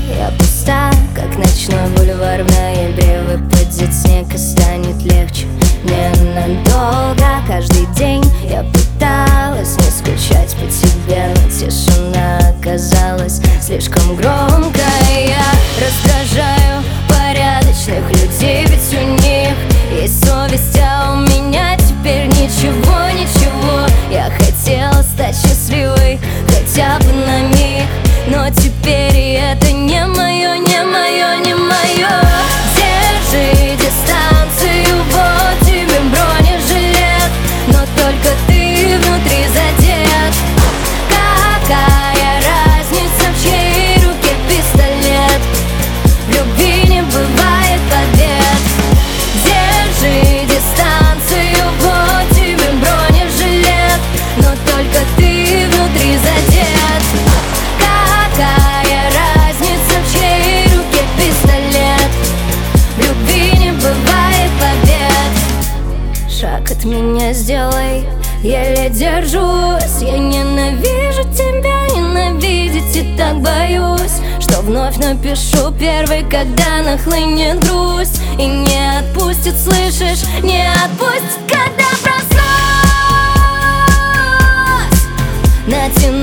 я пуста, как ночной бульвар в ноябре. Выпадет снег и станет легче ненадолго. Каждый день я пыталась не скучать по тебе, но тишина оказалась слишком громкой. Я раздражаю порядочных людей, ведь у них есть совесть, а у меня теперь ничего, ничего. Я хотела стать счастливой хотя бы на миг, но теперь и это не мое, не мое, не мое. Держи дистанцию, вот тебе бронежилет, но только ты внутри задет. Какая разница, в чьей руке пистолет? В любви не бывает побед. Держи дистанцию, вот тебе бронежилет, но только ты внутри задет. Какая разница, в чьей руке пистолет? В любви не бывает побед. Шаг от меня сделай, еле держусь. Я ненавижу тебя, ненавидеть и так боюсь, что вновь напишу первый, когда нахлынет грусть. И не отпустит, слышишь, не отпустит, когда проснусь. Натяну